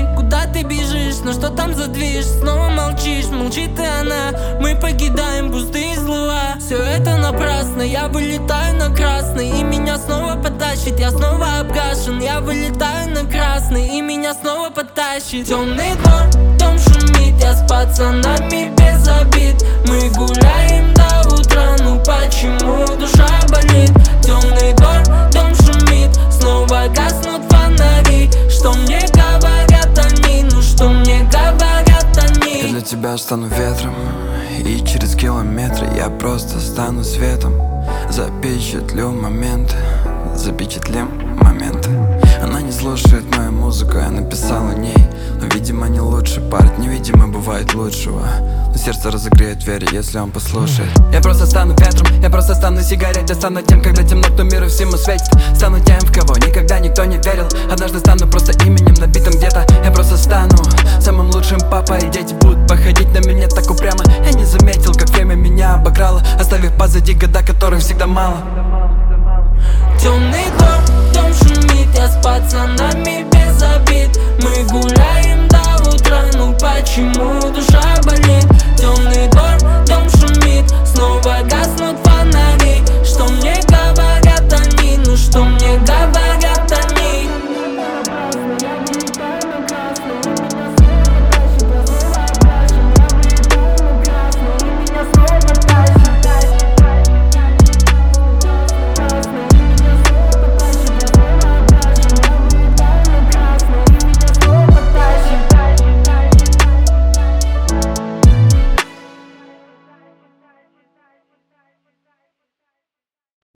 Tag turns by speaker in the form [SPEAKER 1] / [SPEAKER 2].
[SPEAKER 1] Скажи, куда ты бежишь, ну что там за движ? Снова молчишь, молчит и она. Мы покидаем пустые слова. Все это напрасно, я вылетаю на красный, и меня снова потащит, я снова обгашен. Я вылетаю на красный, и меня снова потащит. Темный двор, дом шумит, я с пацанами без обид. Мы гуляем до утра, ну почему душа болит? Темный двор, дом шумит, снова гаснут фонари. Что мне говорят они, ну что мне говорят они?
[SPEAKER 2] Я для тебя стану ветром, и через километры я просто стану светом. Запечатлю моменты, запечатлим моменты. Она не слушает мою музыку, я написал о ней. Но, видимо, не лучший парень, невидимо бывает лучшего. Но сердце разогреет дверь, если он послушает. Я просто стану ветром, я просто стану сигаретой. Стану тем, когда темно, кто миру всему светит. Стану тем, в кого никогда никто не верил. Однажды стану просто именем, набитым где-то. Я просто стану самым лучшим папой, и дети будут походить на меня так упрямо. Я не заметил, как время меня обыграло, оставив позади года, которым всегда мало.
[SPEAKER 1] Темный двор, дом шумит, я с пацанами без обид. Мы гуляем до утра, ну почему душа болит? Темный двор, дом шумит, снова гаснут фонари. Что мне говорят они, ну что мне говорят?